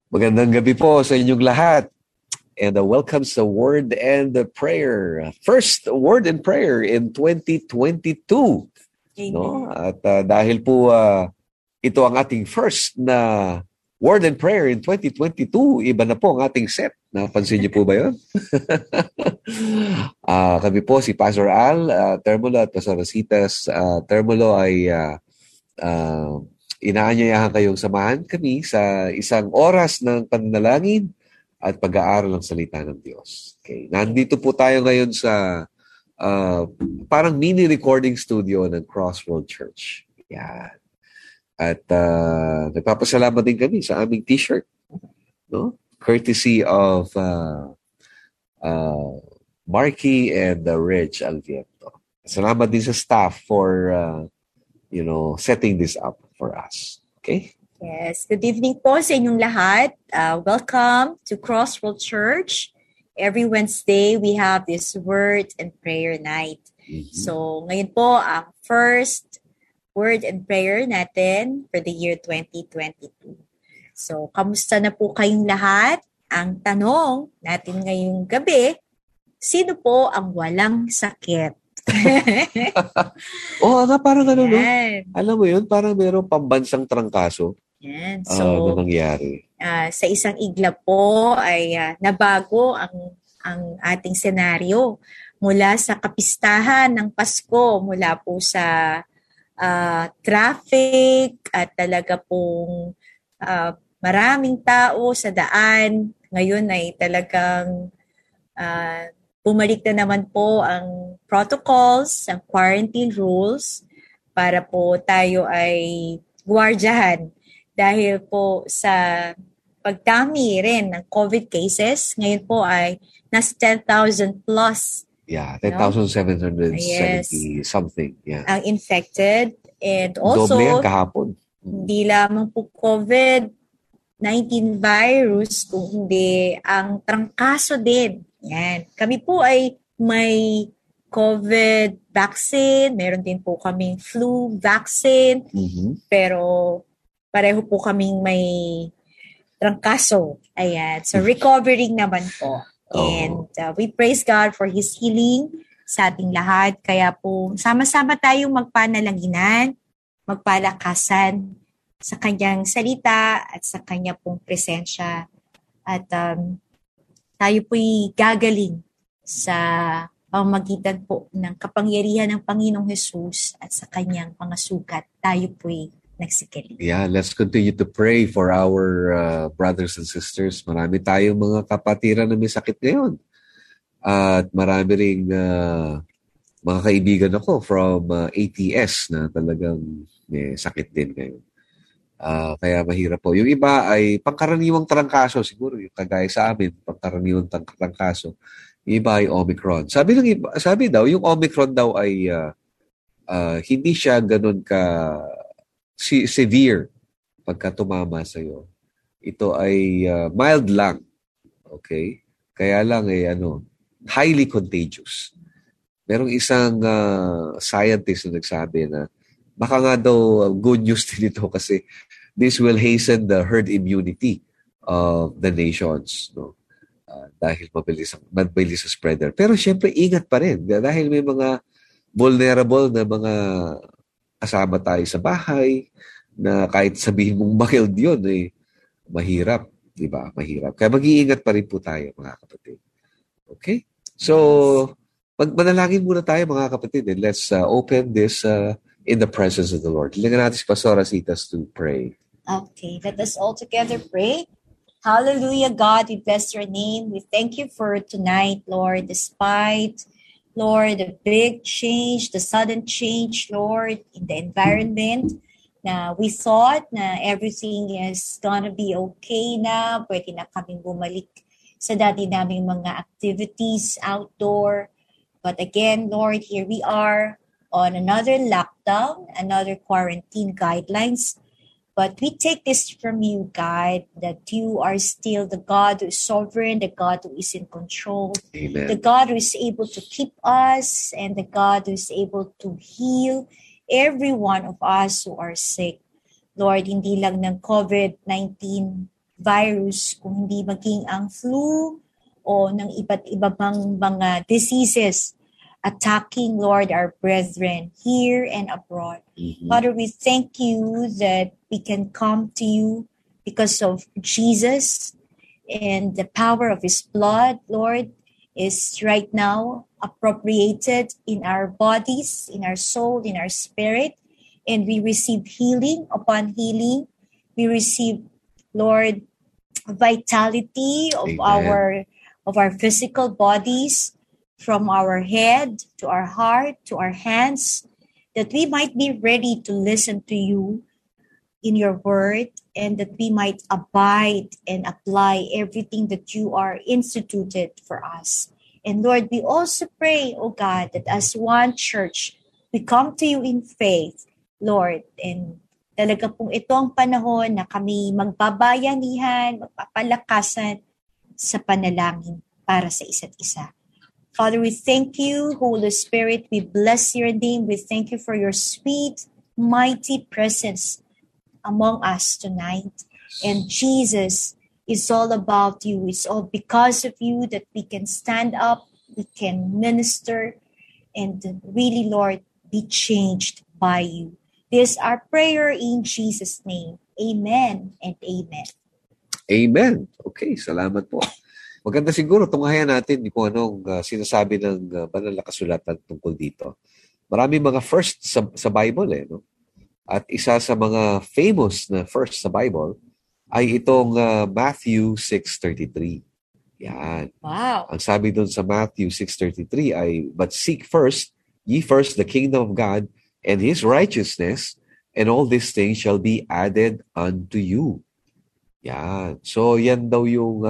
Magandang gabi po sa inyong lahat. And welcome sa Word and Prayer. First Word and Prayer in 2022. Amen. No? At dahil po ito ang ating first na Word and Prayer in 2022, iba na po ang ating set. Napansin niyo po ba yun? Kami po si Pastor Al Termulo at Pastor Rositas Termulo ay inaanyayahan kayong samahan kami sa isang oras ng pananalangin at pag-aaral ng salita ng Diyos. Okay. Nandito po tayo ngayon sa parang mini recording studio ng Crossroad Church. Yan. At nagpapasalamat din kami sa aming t-shirt, no? Courtesy of Marky and Rich Alviento. Salamat din sa staff for setting this up for us. Okay? Yes. Good evening po sa inyong lahat. Welcome to Crossroad Church. Every Wednesday, we have this Word and Prayer night. Mm-hmm. So, ngayon po, ang first Word and Prayer natin for the year 2022. So, kamusta na po kayong lahat? Ang tanong natin ngayong gabi, sino po ang walang sakit? Parang ano, no? Yan. Alam mo yun, parang mayroong pambansang trangkaso. Yan. Na So, nangyari. sa isang iglap po ay nabago ang ating senaryo mula sa kapistahan ng Pasko, mula po sa traffic at talaga pong maraming tao sa daan. Ngayon ay talagang bumalik na naman po ang protocols, ang quarantine rules para po tayo ay guwardyahan dahil po sa pagdami rin ng COVID cases. Ngayon po ay nasa 10,000 plus. Yeah, 10,770 something. Yeah. Ang infected. And also, doble yan kahapon. Hindi lamang po COVID-19 virus, kung hindi ang trangkaso din. Yan. Kami po ay may COVID vaccine, meron din po kaming flu vaccine, pero pareho po kaming may trangkaso. Ayan. So, recovering naman po. And we praise God for His healing sa ating lahat. Kaya po, sama-sama tayong magpanalanginan, magpalakasan sa Kanyang salita at sa Kanya pong presensya. At tayo po'y gagaling sa pamamagitan po ng kapangyarihan ng Panginoong Hesus at sa Kanyang mga sugat. Tayo po'y nagsikiling. Yeah, let's continue to pray for our brothers and sisters. Marami tayong mga kapatiran na may sakit ngayon. At marami ring mga kaibigan ako from ATS na talagang may sakit din ngayon. Kaya mahirap po. Yung iba ay pangkaraniwang trangkaso siguro, yung kagaya sa amin, pangkaraniwang trangkaso. Yung iba ay Omicron. Sabi daw, yung Omicron daw ay hindi siya ganun ka severe pagka tumama sa'yo. Ito ay mild lang. Okay? Kaya lang highly contagious. Merong isang scientist na nagsabi na baka nga daw good news din ito kasi this will hasten the herd immunity of the nations, no? Dahil mabilis ang spreader. Pero syempre ingat pa rin dahil may mga vulnerable na mga kasama tayo sa bahay na kahit sabihin mong mild yun mahirap, di ba? Mahirap. Kaya mag-iingat pa rin po tayo, mga kapatid. Okay? So, manalangin muna tayo, mga kapatid. And let's open this in the presence of the Lord. Hilingan natin si Pastor Rositas to pray. Okay, let us all together pray. Hallelujah, God, we bless your name. We thank you for tonight, Lord, despite, Lord, the big change, the sudden change, Lord, in the environment. Na we thought na everything is gonna be okay na, pwede na kaming bumalik sa dati naming mga activities outdoor. But again, Lord, here we are on another lockdown, another quarantine guidelines. But we take this from you, God, that you are still the God who is sovereign, the God who is in control, Amen. the God who is able to keep us, and the God who is able to heal every one of us who are sick. Lord, hindi lang ng COVID-19 virus, kung hindi maging ang flu o ng iba't iba pang mga diseases attacking, Lord, our brethren here and abroad. Father, we thank you that we can come to you because of Jesus, and the power of his blood, Lord, is right now appropriated in our bodies, in our soul, in our spirit, and we receive healing upon healing. We receive, Lord, vitality of our physical bodies, from our head to our heart to our hands, that we might be ready to listen to you in your word, and that we might abide and apply everything that you are instituted for us. And Lord, we also pray, oh God, that as one church, we come to you in faith, Lord, and talaga pong ito ang panahon na kami magbabayanihan, magpapalakasan sa panalangin para sa isa't isa. Father, we thank you, Holy Spirit. We bless your name. We thank you for your sweet, mighty presence among us tonight. And Jesus, is all about you. It's all because of you that we can stand up, we can minister, and really, Lord, be changed by you. This is our prayer in Jesus' name. Amen and amen. Amen. Okay, salamat po. Maganda siguro tunghayan natin kung anong sinasabi ng banal na kasulatan tungkol dito. Maraming mga first sa Bible no? At isa sa mga famous na first sa Bible ay itong Matthew 6:33. Yan. Wow. Ang sabi doon sa Matthew 6:33 ay, "But seek ye first the kingdom of God and his righteousness, and all these things shall be added unto you." Yan. So yan daw yung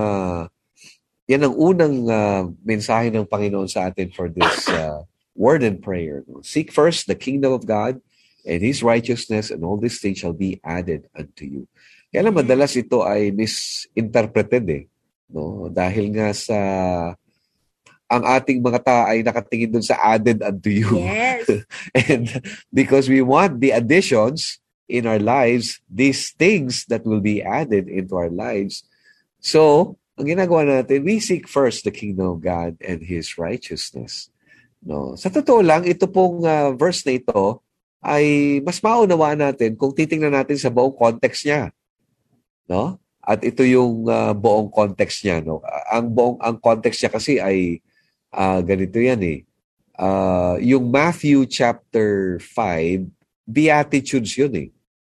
yan ang unang mensahe ng Panginoon sa atin for this word and prayer. No? Seek first the kingdom of God and his righteousness, and all these things shall be added unto you. Kaya lang madalas ito ay misinterpreted no? Dahil nga sa ang ating mga tao ay nakatingin dun sa added unto you. Yes. And because we want the additions in our lives, these things that will be added into our lives. So, ang ginagawa natin, we seek first the kingdom of God and his righteousness. No? Sa totoo lang, ito pong verse na ito ay mas maunawaan natin kung titingnan natin sa buong context niya. No? At ito yung buong context niya. No? Ang context niya kasi ay ganito yan yung Matthew chapter 5, Beatitudes yun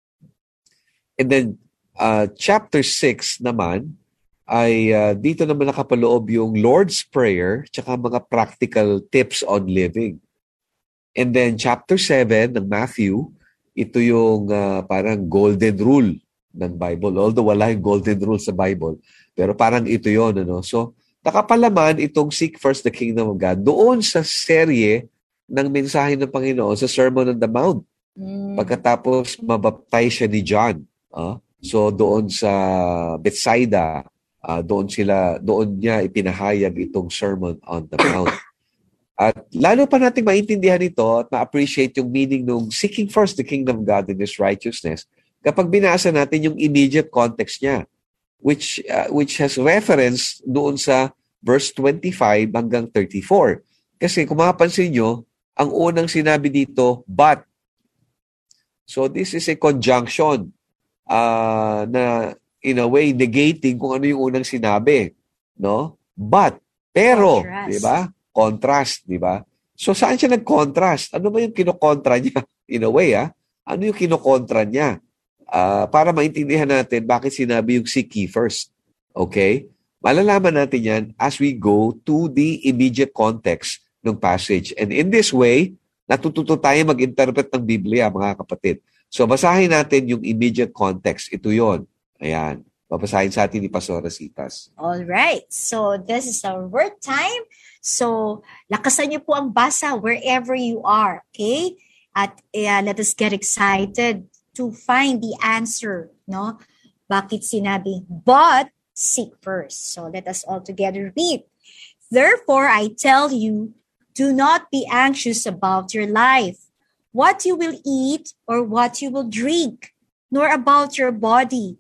And then chapter 6 naman, ay dito naman nakapaloob yung Lord's Prayer tsaka mga practical tips on living. And then chapter 7 ng Matthew, ito yung parang golden rule ng Bible. Although wala yung golden rule sa Bible, pero parang ito yon So, nakapalaman itong Seek First the Kingdom of God doon sa serye ng mensahe ng Panginoon sa Sermon on the Mount. Pagkatapos mabaptize siya ni John. So doon sa Bethsaida, doon niya ipinahayag itong Sermon on the Mount. At lalo pa nating maintindihan ito at ma-appreciate yung meaning ng seeking first the kingdom of God and his righteousness kapag binasa natin yung immediate context niya, which has reference doon sa verse 25 hanggang 34. Kasi kung mapapansin nyo, ang unang sinabi dito, but. So this is a conjunction na in a way negating kung ano yung unang sinabi, no? But, pero, di ba? Contrast, di ba? So saan siya nag-contrast? Ano ba yung kinokontra niya? In a way, ano yung kinokontra niya? Para maintindihan natin bakit sinabi yung seek ye first. Okay? Malalaman natin yan as we go to the immediate context ng passage. And in this way, natututo tayo mag-interpret ng Biblia, mga kapatid. So basahin natin yung immediate context. Ito yon. Ayan. Babasahin sa atin ni Pastor Rositas. All right. So this is our word time. So lakasan niyo po ang basa wherever you are. Okay? At let us get excited to find the answer. No? Bakit sinabi, but seek first. So let us all together read. Therefore, I tell you, do not be anxious about your life, what you will eat or what you will drink, nor about your body,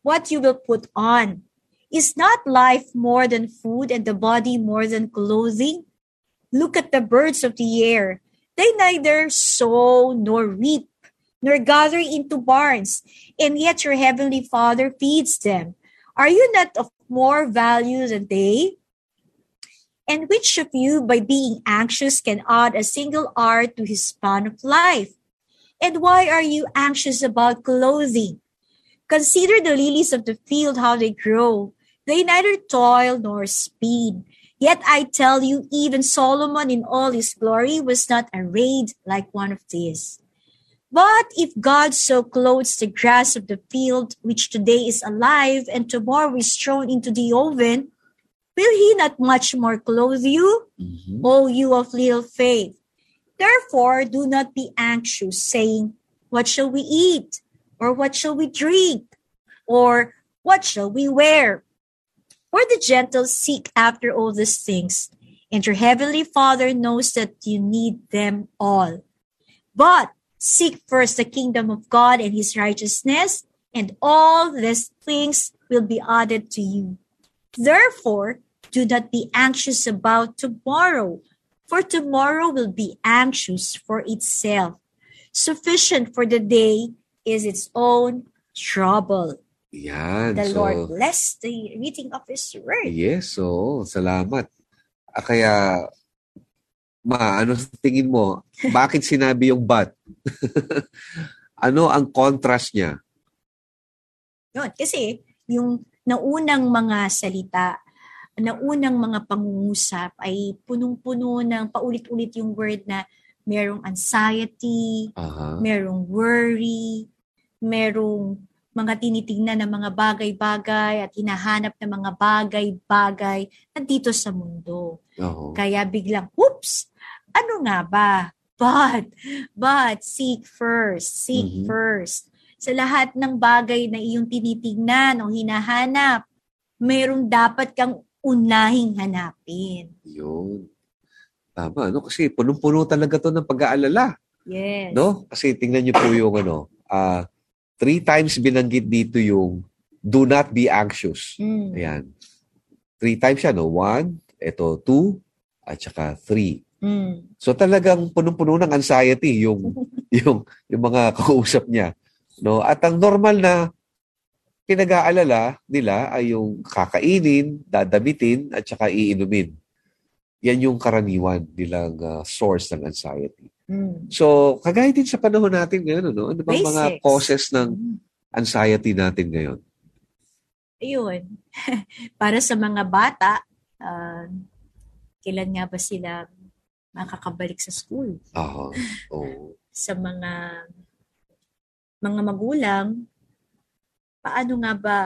what you will put on. Is not life more than food and the body more than clothing? Look at the birds of the air. They neither sow nor reap, nor gather into barns, and yet your heavenly Father feeds them. Are you not of more value than they? And which of you, by being anxious, can add a single hour to his span of life? And why are you anxious about clothing? Consider the lilies of the field, how they grow. They neither toil nor spin. Yet I tell you, even Solomon in all his glory was not arrayed like one of these. But if God so clothes the grass of the field, which today is alive and tomorrow is thrown into the oven, will he not much more clothe you, O you of little faith? Therefore, do not be anxious, saying, what shall we eat? Or what shall we drink? Or what shall we wear? For the Gentiles seek after all these things, and your heavenly Father knows that you need them all. But seek first the kingdom of God and his righteousness, and all these things will be added to you. Therefore, do not be anxious about tomorrow, for tomorrow will be anxious for itself. Sufficient for the day is its own trouble. Yan. The Lord bless the reading of His Word. Yes, so salamat. Kaya, ano sa tingin mo? Bakit sinabi yung but? Ano ang contrast niya? Yun, kasi yung naunang mga salita, naunang mga pangungusap ay punong-puno ng paulit-ulit yung word na merong anxiety, merong worry, merong mga tinitingnan ng mga bagay-bagay at hinahanap ng mga bagay-bagay nandito sa mundo. Kaya biglang, oops, ano nga ba? But, seek first. Sa lahat ng bagay na iyong tinitingnan o hinahanap, mayroong dapat kang unahing hanapin. Yun. Tama, no? Kasi punong-puno talaga to ng pag-aalala. Yes. No? Kasi tingnan niyo po yung 3 times binanggit dito yung do not be anxious. Ayan. 3 times siya, no? 1, ito 2, at saka 3. So talagang punong-puno ng anxiety yung mga kausap niya. No? At ang normal na pinag-aalala nila ay yung kakainin, dadamitin, at saka iinumin. Yan yung karaniwan nilang source ng anxiety. So, kagaya din sa panahon natin ngayon, ano bang mga causes ng anxiety natin ngayon? Ayun. Para sa mga bata, kailan nga ba sila makakabalik sa school? Sa mga magulang, paano nga ba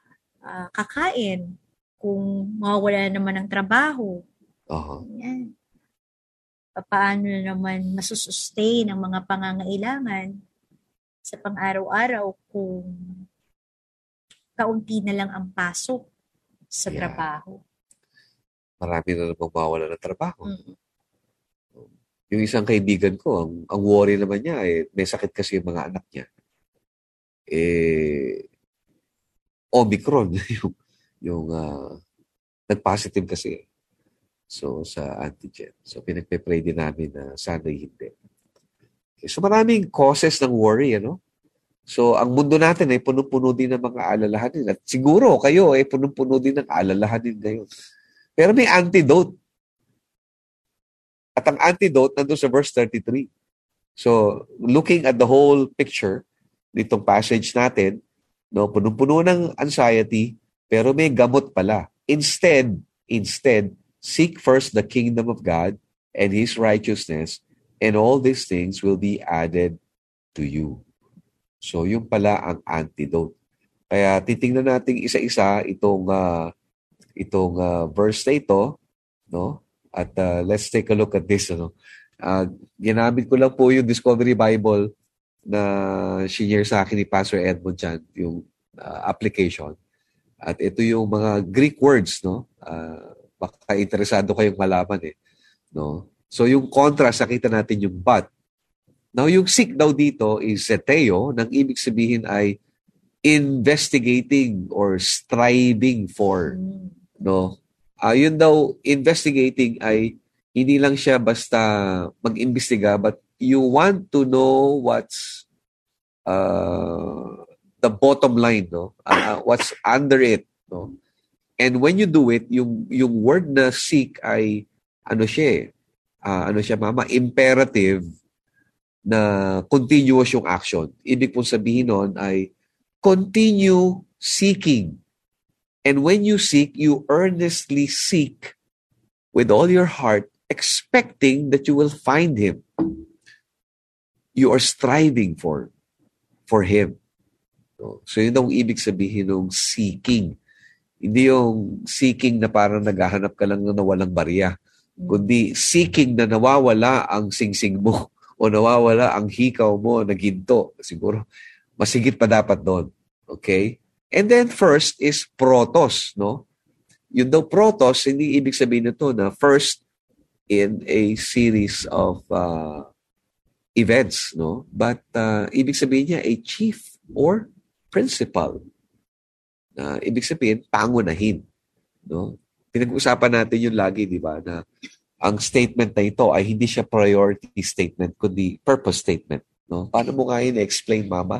kakain kung mawawala naman ng trabaho? Yan. Paano naman masusustain ang mga pangangailangan sa pang-araw-araw kung kaunti na lang ang pasok sa trabaho. Marami na namang mawawala ng trabaho. Yung isang kaibigan ko, ang worry naman niya, may sakit kasi yung mga anak niya. Omicron, yung nag-positive kasi. So, sa antigen. So, pinagpe-pray din namin na sana'y hindi. Okay. So, maraming causes ng worry, ano? So, ang mundo natin ay puno-puno din ng mga alalahanin. At siguro kayo ay puno-puno din ng alalahanin ngayon. Pero may antidote. At ang antidote nandun sa verse 33. So, looking at the whole picture nitong passage natin, no, puno-puno ng anxiety, pero may gamot pala. Instead, seek first the kingdom of God and His righteousness, and all these things will be added to you. So, yung pala ang antidote. Kaya titingnan natin isa-isa itong verse na ito, no? At let's take a look at this. Ano? Ginamit ko lang po yung Discovery Bible na senior sa akin ni Pastor Edmund Chan, yung application. At ito yung mga Greek words, no? Baka interesado kayong malaman no? So yung contrast, nakita natin yung but. Now yung seek daw dito is seteo, nang ibig sabihin ay investigating or striving for, no? Yun daw, investigating ay hindi lang siya basta mag-imbestiga, but you want to know what's the bottom line, no? What's under it, no? And when you do it, yung word na seek ay mama, imperative na continuous yung action. Ibig pong sabihin nun ay continue seeking. And when you seek, you earnestly seek with all your heart, expecting that you will find Him. You are striving for Him. So yun ang ibig sabihin ng seeking. Hindi yung seeking na parang naghahanap ka lang na walang barya. Kundi seeking na nawawala ang singsing mo o nawawala ang hikaw mo na ginto. Siguro, masigit pa dapat doon. Okay? And then first is protos, no? Yun daw protos, hindi ibig sabihin nito na first in a series of events, no? But ibig sabihin niya a chief or principal. Ibig sabihin, pangunahin, no? Pinag-usapan natin yun lagi, di ba, na ang statement na ito ay hindi siya priority statement, kundi purpose statement, no? Paano mo nga yun explain, Mama?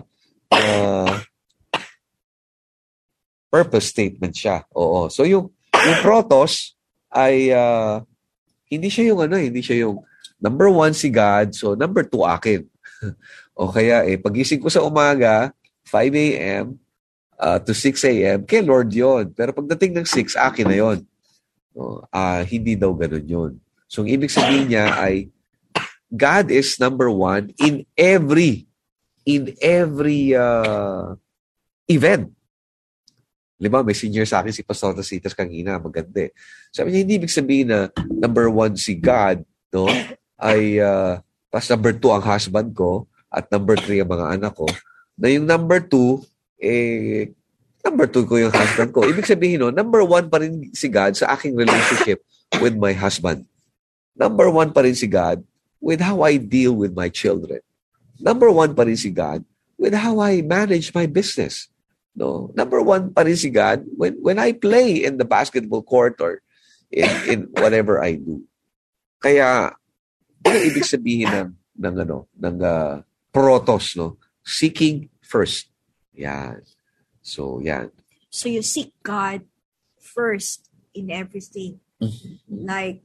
Purpose statement siya. Oo. So yung protos ay hindi siya yung number 1 si God, so number 2 akin. O kaya pagising ko sa umaga, 5 a.m. To 6 a.m., kay Lord yon. Pero pagdating ng 6, akin na yon. No? Hindi daw ganun yun. So ang ibig sabihin niya ay God is number 1 in every event. Diba, may senior sa akin si Pastor Tasitas kanina, maganda. Sabi niya, hindi ibig sabihin na number 1 si God, no? Ay, pas number 2 ang husband ko at number 3 ang mga anak ko. Na yung number 2, number 2 ko yung husband ko. Ibig sabihin, no, number 1 pa rin si God sa aking relationship with my husband. Number 1 pa rin si God with how I deal with my children. Number 1 pa rin si God with how I manage my business. No, number 1 pa rin si God when I play in the basketball court or in whatever I do. Kaya ano ibig sabihin ng protos, no? Seeking first. Yan. So, yan. So you seek God first in everything. Like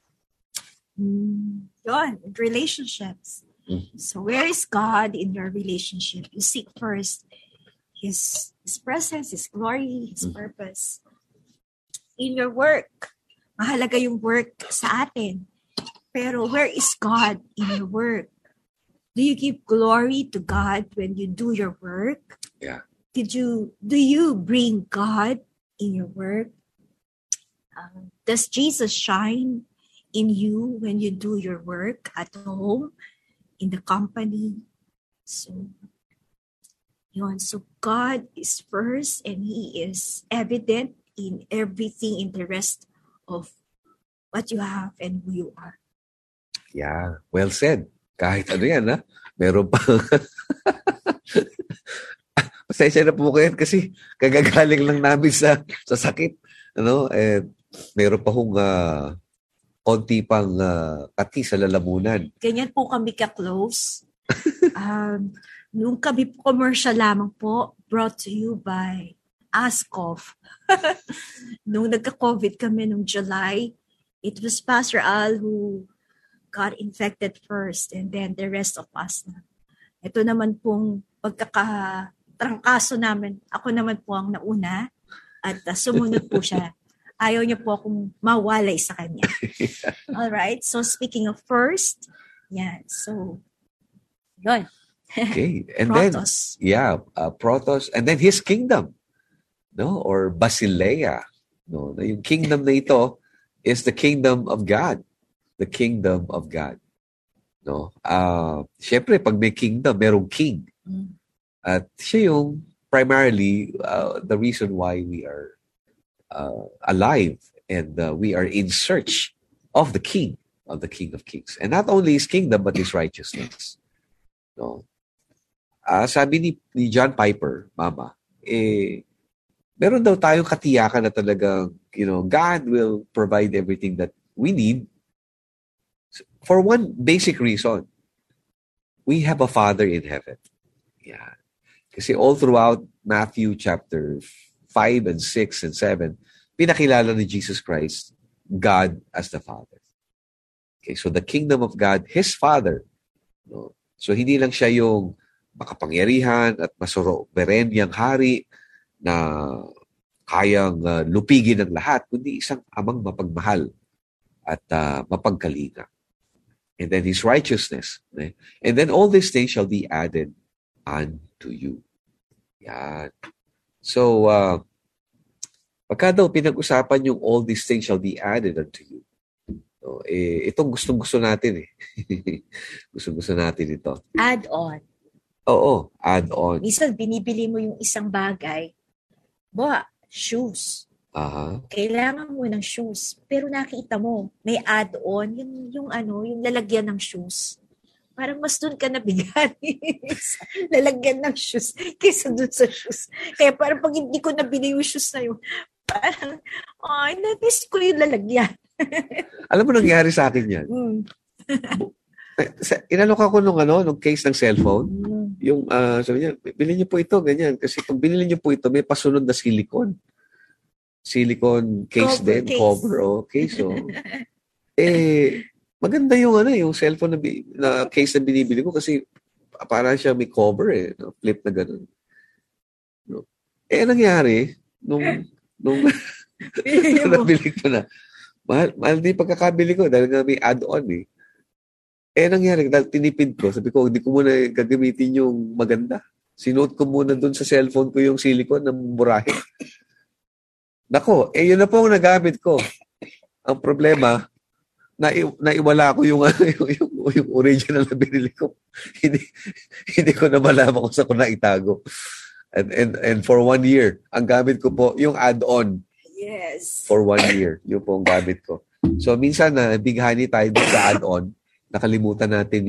relationships. So where is God in your relationship? You seek first His presence, His glory, His purpose. In your work, mahalaga yung work sa atin. Pero where is God in your work? Do you give glory to God when you do your work? Yeah. Do you bring God in your work? Does Jesus shine in you when you do your work at home, in the company? So God is first and He is evident in everything, in the rest of what you have and who you are. Yeah, well said. Kahit ano yan, ha? Meron pa. Pasensya na po kayo kasi kagagaling lang namin sa sakit. Meron pa hong konti pang kati sa lalamunan. Ganyan po kami ka-close. Nung kami po commercial lamang po, brought to you by Ascoff. Nung nagka-COVID kami nung July, it was Pastor Al who got infected first and then the rest of us na. Ito naman pong pagkakatrangkaso namin, ako naman po ang nauna at sumunod po siya. Ayaw niya po akong mawalay sa kanya. Alright, so speaking of first, yan, so, yun. Okay, and Protos. Then, Protos, and then His kingdom, no, or Basileia, no, yung kingdom na ito is the kingdom of God, the kingdom of God, no. Syempre, pag may kingdom, merong king, at siya yung primarily the reason why we are alive and we are in search of the King of Kings, and not only His kingdom but His righteousness, no. Sabi ni John Piper, Mama, meron daw tayong katiyakan na talagang, God will provide everything that we need for one basic reason. We have a Father in heaven. Yeah. Kasi all throughout Matthew chapter 5 and 6 and 7, pinakilala ni Jesus Christ God as the Father. Okay, so the kingdom of God, His Father. No? So hindi lang siya yung makapangyarihan at masoroberenyang hari na kayang lupigin ng lahat, kundi isang amang mapagmahal at mapagkalinga. And then His righteousness. And then all these things shall be added unto you. Yan. So, pagka daw pinag-usapan yung all these things shall be added unto you. So, itong gustong-gusto natin eh. Gustong-gusto natin ito. Add on. Oo, add on. Minsan, binibili mo yung isang bagay. Shoes. Kailangan mo ng shoes. Pero nakita mo, may add-on, yung lalagyan ng shoes. Parang mas doon ka nabigan. Lalagyan ng shoes kaysa doon sa shoes. Kaya parang pag hindi ko nabili yung shoes na yun, parang, na-miss ko yung lalagyan. Alam mo nangyari sa akin yan? Inalok ako nung case ng cellphone. Yung, sabi niya, bilhin niyo po ito, ganyan. Kasi kung binili niyo po ito, may pasunod na silicone. Silicone case cover, case. So, maganda yung cellphone na case na binibili ko kasi parang siya may cover flip na gano'n. No? Nangyari, nung nabili ko na, mahal din pagkakabili ko dahil nga may add-on nangyari, dahil tinipid ko, sabi ko, hindi ko muna gagamitin yung maganda. Sinuot ko muna dun sa cellphone ko yung silicone na murahin. Nako, yun na po ang nagamit ko. Ang problema, naiwala ko yung original na binili ko. hindi ko na malaman kung saan ko na itago. And for 1 year, ang gamit ko po, yung add-on. Yes. For 1 year, yun po ang gamit ko. So, minsan na bighani tayo sa add-on, nakalimutan natin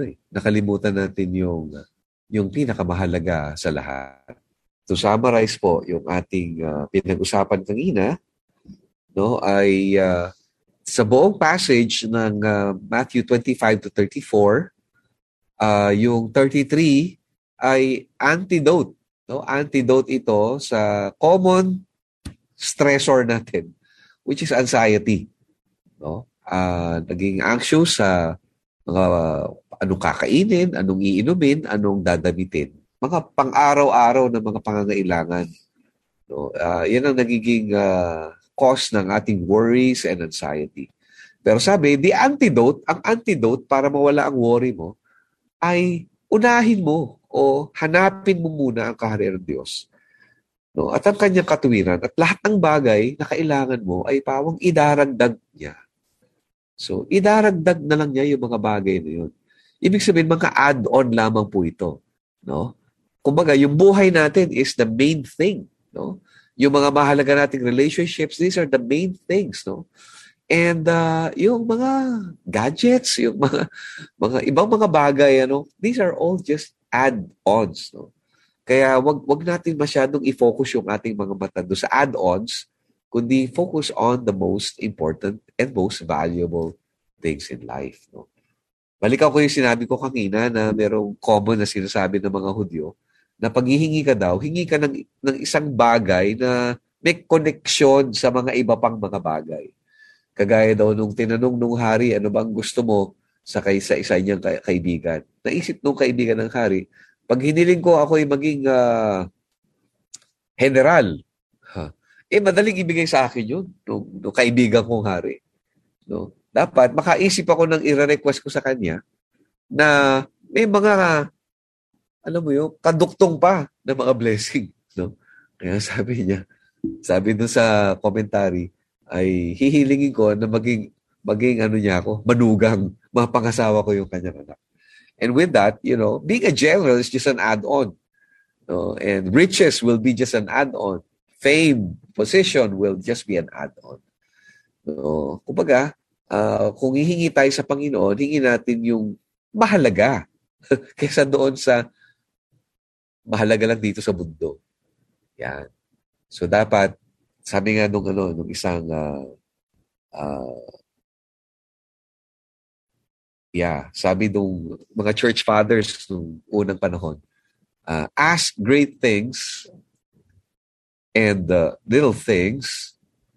yung pinakamahalaga sa lahat. To summarize po yung ating pinag-usapan kanina, ay sa buong passage ng Matthew 25 to 34, yung 33 ay antidote. Antidote ito sa common stressor natin, which is anxiety. Naging anxious sa mga anong kakainin, anong iinumin, anong dadamitin. Mga pang-araw-araw na mga pangangailangan. Yan ang nagiging cause ng ating worries and anxiety. Pero sabi, ang antidote para mawala ang worry mo ay unahin mo o hanapin mo muna ang kaharian ng Diyos. At ang kanyang katuwiran at lahat ng bagay na kailangan mo ay pawang idaragdag niya. So, idaragdag na lang niya yung mga bagay na yun. Ibig sabihin, mga add-on lamang po ito. Kumbaga, yung buhay natin is the main thing. Yung mga mahalaga nating relationships, these are the main things. And yung mga gadgets, yung mga ibang mga bagay, these are all just add-ons. Kaya wag natin masyadong i-focus yung ating mga mata doon sa add-ons, kundi focus on the most important and most valuable things in life. Balikan ko yung sinabi ko kanina na merong common na sinasabi ng mga Hudyo na pag hihingi ka daw, hingi ka ng isang bagay na may connection sa mga iba pang mga bagay. Kagaya daw nung tinanong nung hari, ano bang gusto mo sa isa niyang kaibigan? Naisip nung kaibigan ng hari, pag hiniling ko ako'y maging general, madaling ibigay sa akin yun, nung kaibigan kong hari. Dapat makaisip ako ng i-request ko sa kanya na may mga, alam mo yun, kaduktong pa na mga blessing. Kaya sabi dun sa commentary, ay hihilingin ko na maging niya ako, manugang, mapangasawa ko yung kanyang anak. And with that, being a general is just an add-on. And riches will be just an add-on. Fame, position will just be an add-on. Kumbaga, kung hihingi tayo sa Panginoon, hingi natin yung mahalaga kaysa doon sa mahalaga lang dito sa mundo. Yan. So dapat, sabi nga nung isang, sabi nung mga church fathers nung unang panahon, ask great things and little things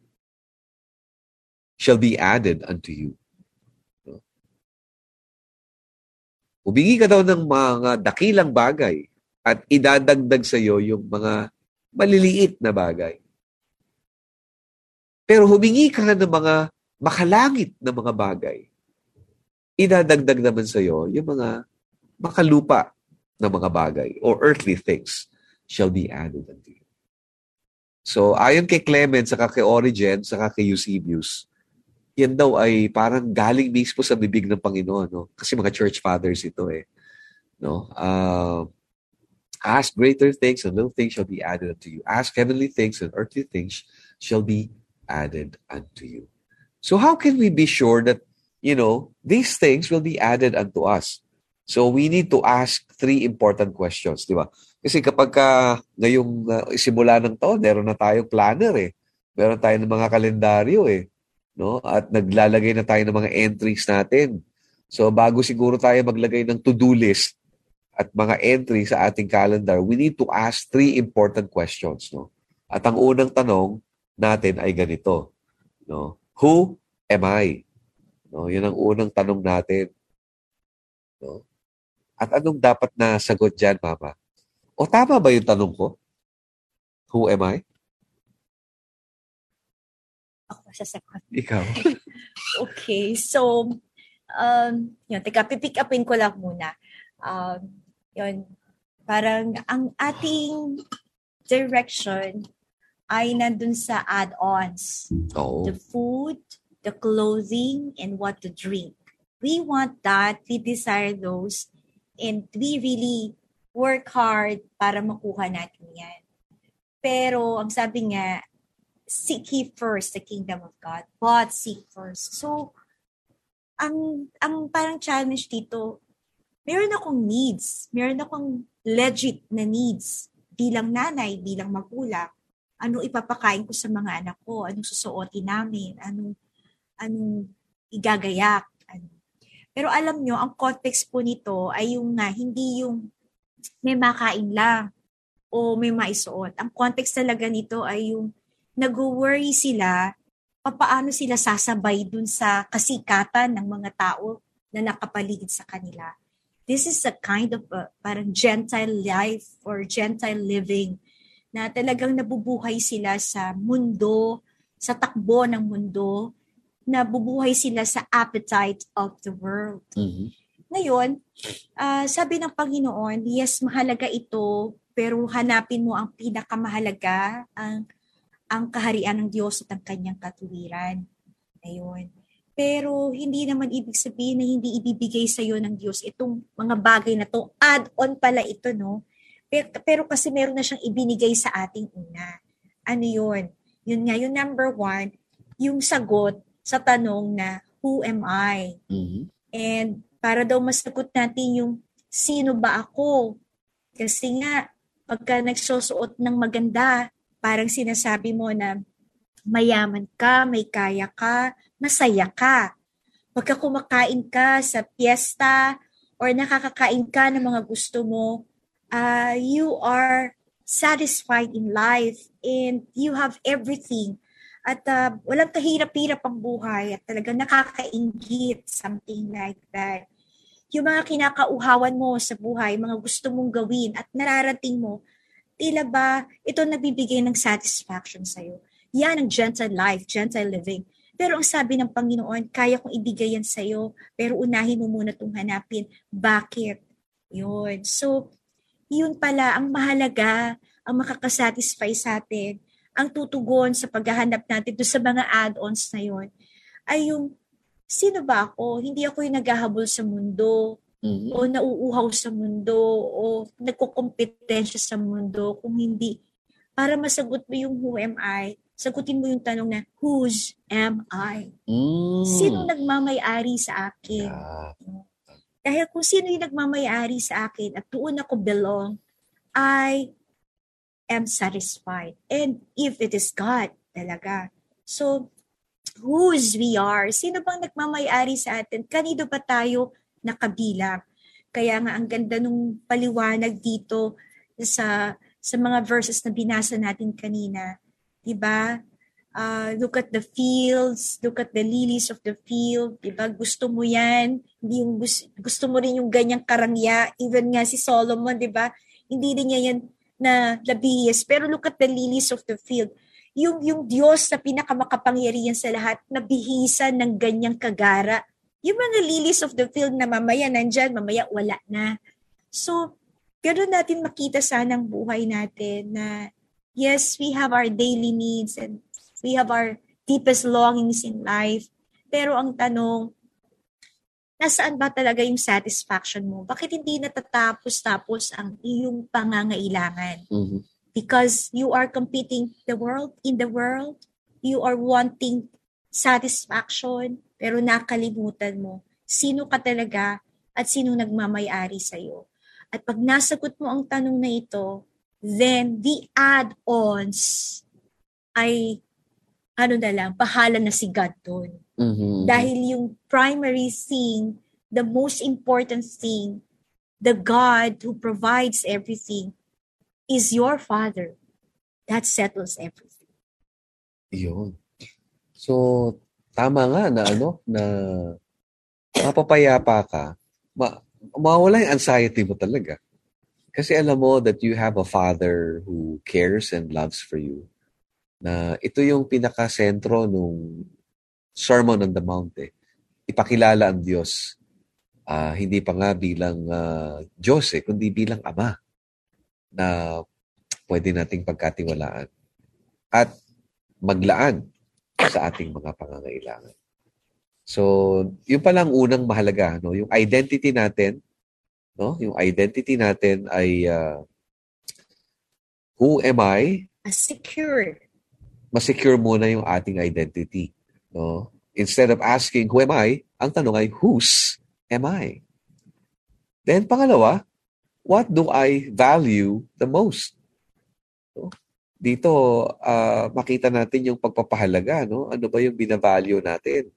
shall be added unto you. No? Humingi ka daw ng mga dakilang bagay at idadagdag sa iyo yung mga maliliit na bagay. Pero humingi ka ng mga makalangit na mga bagay. Idadagdag naman sa iyo yung mga makalupa na mga bagay or earthly things shall be added unto you. So, ayon kay Clement, saka kay Origen, saka kay Eusebius, yan daw ay parang galing mismo sa bibig ng Panginoon. No? Kasi mga church fathers ito eh. No? Ask greater things and little things shall be added unto you. Ask heavenly things and earthly things shall be added unto you. So how can we be sure that, these things will be added unto us? So we need to ask 3 important questions, di ba? Kasi kapag ngayong simula ng taon, meron na tayong planner eh. Meron tayong mga kalendaryo eh. No? At naglalagay na tayo ng mga entries natin. So bago siguro tayo maglagay ng to-do list at mga entry sa ating calendar, we need to ask 3 important questions. No? At ang unang tanong natin ay ganito. No? Who am I? No? Yan ang unang tanong natin. No? At anong dapat na sagot dyan, Mama? O tama ba yung tanong ko? Who am I? Ako sasagot. Ikaw? Okay, so, pipick upin ko lang muna. Parang ang ating direction ay nandun sa add-ons. Oh. The food, the clothing, and what to drink. We want that, we desire those, and we really work hard para makuha natin yan. Pero, ang sabi nga, seek ye first the kingdom of God, but seek first. So, ang parang challenge dito, meron akong needs, meron akong legit na needs bilang nanay, bilang magulang. Anong ipapakain ko sa mga anak ko? Anong susuotin namin? Anong igagayak? Pero alam nyo, ang context po nito ay hindi yung may makain lang o may maisuot. Ang context talaga nito ay yung nag-worry sila paano sila sasabay dun sa kasikatan ng mga tao na nakapaligid sa kanila. This is a kind of parang Gentile life or Gentile living na talagang nabubuhay sila sa mundo, sa takbo ng mundo, nabubuhay sila sa appetite of the world. Mm-hmm. Ngayon, sabi ng Panginoon, yes, mahalaga ito, pero hanapin mo ang pinakamahalaga, ang kaharian ng Diyos at ang kanyang katuwiran. Ayun. Pero hindi naman ibig sabihin na hindi ibibigay sa iyo ng Diyos itong mga bagay na to. Add-on pala ito, no? Pero kasi meron na siyang ibinigay sa ating una. Ano yun? Yun nga, yung number 1, yung sagot sa tanong na, who am I? Mm-hmm. And para daw masagot natin yung, sino ba ako? Kasi nga, pagka nagsusuot ng maganda, parang sinasabi mo na mayaman ka, may kaya ka, masaya ka. Pagka kumakain ka sa piyesta or nakakakain ka ng mga gusto mo, you are satisfied in life and you have everything. At walang kahirap-hirap ang buhay at talagang nakakainggit, something like that. Yung mga kinakauhawan mo sa buhay, mga gusto mong gawin at nararating mo, tila ba ito nabibigay ng satisfaction sa'yo. Yan ang Gentile life, Gentile living. Pero ang sabi ng Panginoon, kaya kong ibigay yan sa'yo, pero unahin mo muna itong hanapin. Bakit? Yun. So, yun pala ang mahalaga, ang makakasatisfy sa atin, ang tutugon sa paghahanap natin doon sa mga add-ons na yun, ay yung, sino ba ako? Hindi ako yung naghahabol sa mundo, Mm-hmm. o nauuhaw sa mundo, o nagkukompetensya sa mundo. Kung hindi, para masagot mo yung who am I, sagutin mo yung tanong na, whose am I? Sino nagmamay-ari sa akin? Yeah. Dahil kung sino yung nagmamay-ari sa akin at doon ako belong, ay am satisfied. And if it is God talaga. So, whose we are? Sino bang nagmamayari sa atin? Kanino ba tayo nakabilang? Kaya nga ang ganda nung paliwanag dito sa mga verses na binasa natin kanina. Diba? Look at the fields, look at the lilies of the field. Diba? Gusto mo yan. Hindi yung gusto mo rin yung ganyang karangya. Even nga si Solomon, diba? Hindi rin niya yan na labihis. Pero look at the lilies of the field. Yung Diyos na pinakamakapangyarihan sa lahat, nabihisan ng ganyang kagara. Yung mga lilies of the field na mamaya nandyan, mamaya wala na. So, ganoon natin makita sana ang buhay natin na yes, we have our daily needs and we have our deepest longings in life. Pero ang tanong, nasaan ba talaga yung satisfaction mo? Bakit hindi natatapos-tapos ang iyong pangangailangan? Mhm. Because you are competing in the world, you are wanting satisfaction, pero nakalimutan mo sino ka talaga at sino nagmamayari sa'yo. At pag nasagot mo ang tanong na ito, then the add-ons ay bahala na si God doon. Mhm. Dahil yung primary thing, the most important thing, the God who provides everything, is your Father. That settles everything. Yun. So, tama nga na na mapapayapa ka, mawala yung anxiety mo talaga. Kasi alam mo that you have a Father who cares and loves for you. Na ito yung pinaka-sentro nung Sermon on the Mount. Ipakilala ang Diyos. Hindi pa nga bilang Diyos kundi bilang Ama na pwede nating pagkatiwalaan at maglaan sa ating mga pangangailangan. So, yun palang unang mahalaga, no? Yung identity natin, no? Yung identity natin ay who am I? Masecure muna yung ating identity, no? Instead of asking who am I, ang tanong ay whose am I? Then pangalawa, what do I value the most? No? Dito, makita natin yung pagpapahalaga. No? Ano ba yung binavalue natin?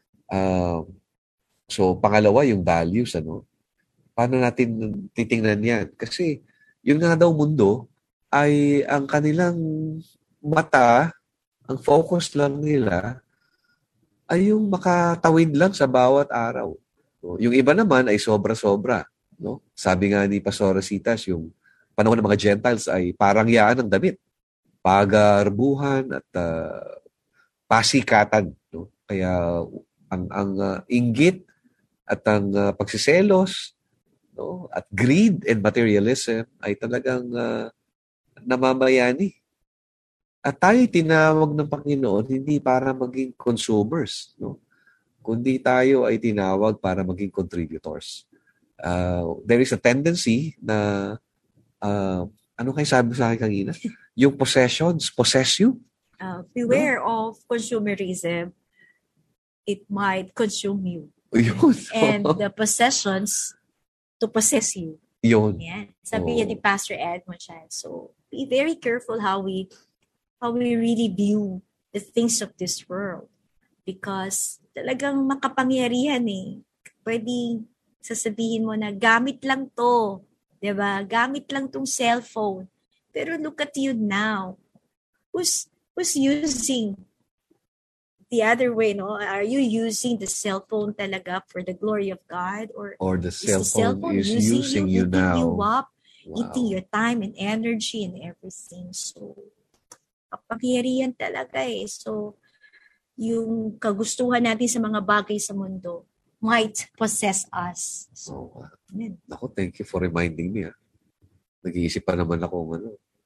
So, pangalawa, yung values. Paano natin titingnan yan? Kasi, yun nga daw mundo, ay ang kanilang mata, ang focus lang nila, ay yung makatawid lang sa bawat araw. No? Yung iba naman ay sobra-sobra. No? Sabi nga ni Pastor Rositas, yung panahon ng mga Gentiles ay parang yaan ng damit. Pagarbuhan at pasikatan. No? Kaya ang inggit at ang pagsiselos, no? At greed and materialism ay talagang namamayani. At tayo tinawag ng Panginoon hindi para maging consumers. No? Kundi tayo ay tinawag para maging contributors. There is a tendency na ano kayo sabi sa akin kanina? Yung possessions possess you. Beware of consumerism. It might consume you. Yun. And the possessions to possess you. Yun. Yan. Sabi niya ni Pastor Edmund Chan. So, be very careful how we really view the things of this world. Because talagang makapangyarihan Pwedeng sasabihin mo na gamit lang to. Diba? Gamit lang tong cellphone. Pero look at you now. Who's using the other way, no? Are you using the cellphone talaga for the glory of God? Or the cellphone is using you eating now? You up, Wow. eating your time and energy and everything. So, kapangyarihan talaga So, yung kagustuhan natin sa mga bagay sa mundo might possess us. So, amen. Ako, thank you for reminding me. Nag-iisip pa naman ako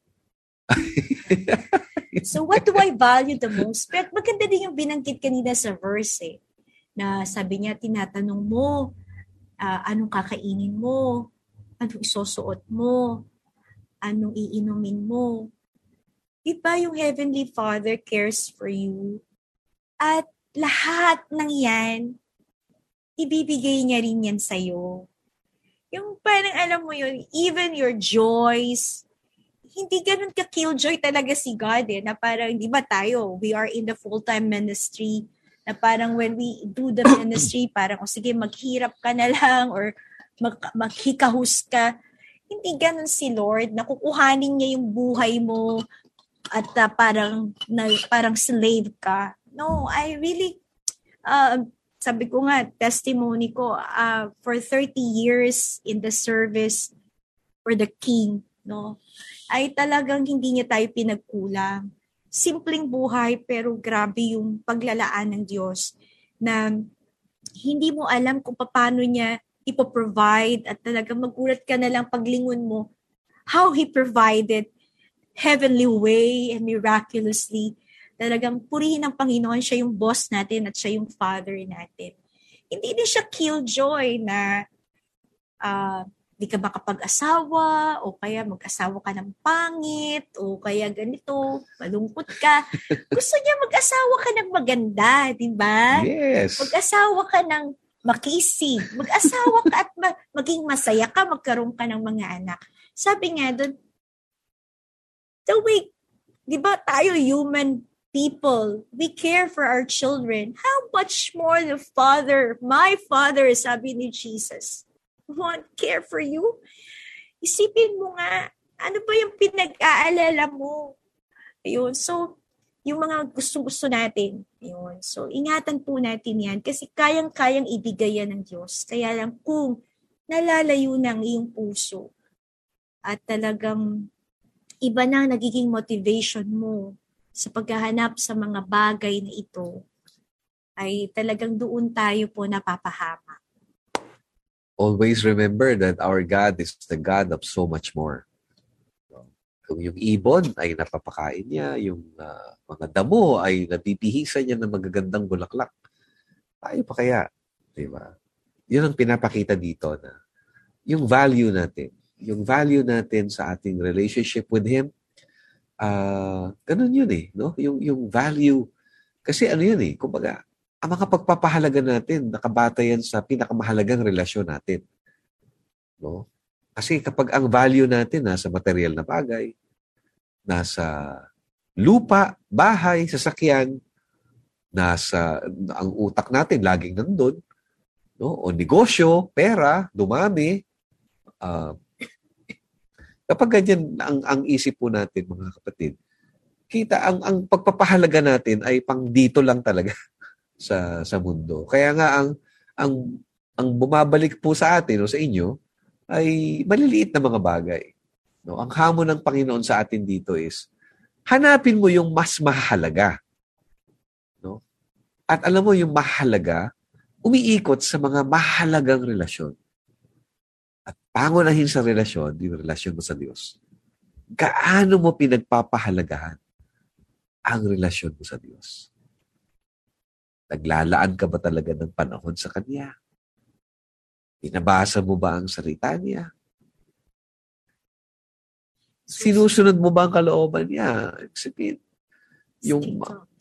So, what do I value the most? Pero maganda din yung binanggit kanina sa verse na sabi niya, tinatanong mo, anong kakainin mo, anong isusuot mo, anong iinumin mo. Diba yung Heavenly Father cares for you? At lahat ng yan, ibibigay niya rin yan sa'yo. Yung parang alam mo yun, even your joys, hindi ganun ka-killjoy talaga si God na parang, di ba tayo, we are in the full-time ministry, na parang when we do the ministry, parang, sige, maghirap ka na lang, or maghikahus ka. Hindi ganun si Lord, na kukuhanin niya yung buhay mo, at parang slave ka. No, I really, sabi ko nga, testimony ko, for 30 years in the service for the King, no, ay talagang hindi niya tayo pinagkulang. Simpleng buhay, pero grabe yung paglalaan ng Diyos na hindi mo alam kung paano niya ipoprovide, at talagang magulat ka na lang paglingon mo how He provided heavenly way and miraculously. Talagang purihin ng Panginoon, siya yung boss natin at siya yung father natin. Hindi din siya killjoy na di ka makapag-asawa, o kaya mag-asawa ka ng pangit, o kaya ganito, malungkot ka. Gusto niya mag-asawa ka ng maganda, di ba? Yes. Mag-asawa ka ng makisig. Mag-asawa ka at maging masaya ka, magkaroon ka ng mga anak. Sabi nga doon, the way, di ba tayo human people, we care for our children. How much more the Father, my Father, sabi ni Jesus, won't care for you? Isipin mo nga, ano ba yung pinag-aalala mo? Ayun, so, yung mga gusto-gusto natin, ayun. So, ingatan po natin yan kasi kayang-kayang ibigay yan ng Diyos. Kaya lang kung nalalayo ng iyong puso at talagang iba na nagiging motivation mo sa paghahanap sa mga bagay na ito, ay talagang doon tayo po napapahama. Always remember that our God is the God of so much more. Kung yung ibon ay napapakain niya, yung mga damo ay napipihisan niya ng magagandang bulaklak, tayo pa kaya? Diba? Yun ang pinapakita dito na yung value natin sa ating relationship with Him, ganun yun no? Yung value, kasi ano yun kumbaga, ang mga pagpapahalaga natin, nakabata yan sa pinakamahalagang relasyon natin. No? Kasi kapag ang value natin nasa material na bagay, nasa lupa, bahay, sasakyan, ang utak natin laging nandun, no? O negosyo, pera, dumami, kapag ganyan ang isip po natin, mga kapatid, kita ang pagpapahalaga natin ay pang dito lang talaga sa mundo. Kaya nga ang bumabalik po sa atin o sa inyo ay maliliit na mga bagay. No? Ang hamon ng Panginoon sa atin dito is hanapin mo yung mas mahalaga. No? At alam mo yung mahalaga, umiikot sa mga mahalagang relasyon. At pangunahin sa relasyon, yung relasyon mo sa Diyos. Gaano mo pinagpapahalagahan ang relasyon mo sa Diyos? Naglalaan ka ba talaga ng panahon sa Kanya? Binabasa mo ba ang salita Niya? Sinusunod mo ba ang kalooban Niya? Sabihin, yung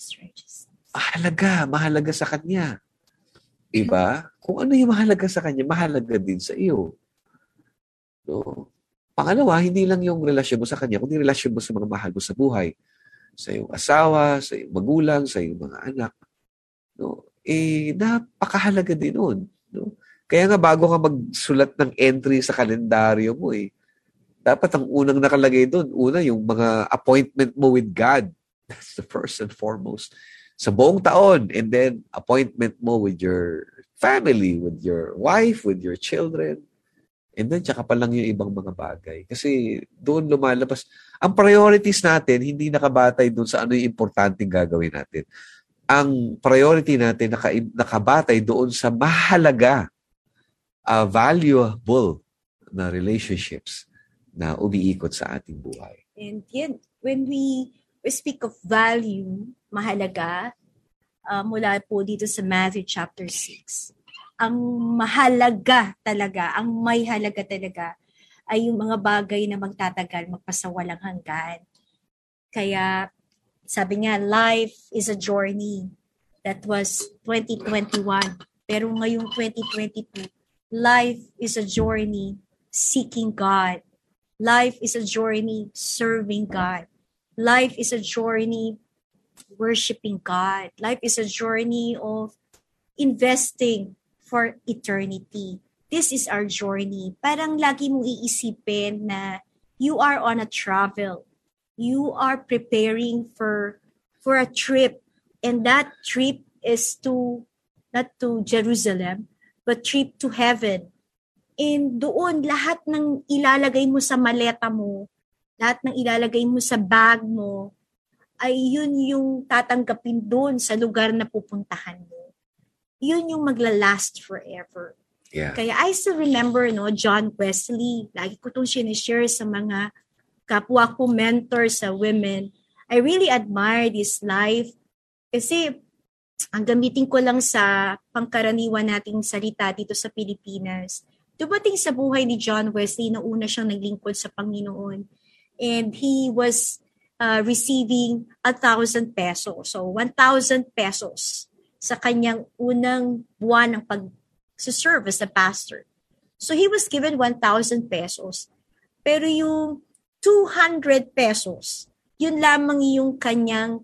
mahalaga sa Kanya. Diba? Kung ano yung mahalaga sa Kanya, mahalaga din sa iyo. No? Pangalawa, hindi lang yung relasyon mo sa Kanya, kundi relasyon mo sa mga mahal mo sa buhay. Sa iyong asawa, sa iyong magulang, sa iyong mga anak. No? Napakahalaga din nun. No? Kaya nga bago ka magsulat ng entry sa kalendaryo mo, dapat ang unang nakalagay doon, yung mga appointment mo with God. That's the first and foremost. Sa buong taon. And then, appointment mo with your family, with your wife, with your children. And then, tsaka pa lang yung ibang mga bagay. Kasi doon lumalabas. Ang priorities natin, hindi nakabatay doon sa ano yung importanteng gagawin natin. Ang priority natin nakabatay doon sa mahalaga, valuable na relationships na umiikot sa ating buhay. And yun, when we speak of value, mahalaga, mula po dito sa Matthew chapter 6, ang mahalaga talaga, ang may halaga talaga ay yung mga bagay na magtatagal, magpasawalang hanggan. Kaya sabi nga, life is a journey. That was 2021. Pero ngayong 2022, life is a journey seeking God. Life is a journey serving God. Life is a journey worshiping God. Life is a journey of investing for eternity. This is our journey. Parang lagi mong iisipin na you are on a travel. You are preparing for a trip. And that trip is not to Jerusalem, but trip to heaven. And doon, lahat ng ilalagay mo sa maleta mo, lahat ng ilalagay mo sa bag mo, ay yun yung tatanggapin doon sa lugar na pupuntahan mo. Yun yung magla-last forever. Yeah. Kaya I still remember, John Wesley, lagi ko itong sinishare sa mga kapwa ko mentor sa women. I really admire this life kasi ang gamitin ko lang sa pangkaraniwan nating salita dito sa Pilipinas. Dumating sa buhay ni John Wesley na una siyang naglingkod sa Panginoon. And he was receiving 1,000 pesos. So 1,000 pesos sa kanyang unang buwan ng pag-serve as a pastor. So he was given 1,000 pesos. Pero yung 200 pesos, yun lamang yung kanyang